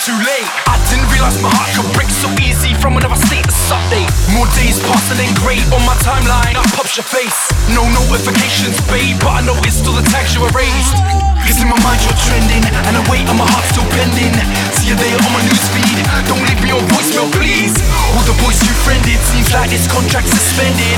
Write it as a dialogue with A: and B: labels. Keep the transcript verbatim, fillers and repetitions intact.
A: too late. I didn't realize my heart could break so easy from another status update. More days passing than great on my timeline, up pops your face. No notifications, babe, but I know it's still the tags you erased. Cause in my mind you're trending, and I wait on my heart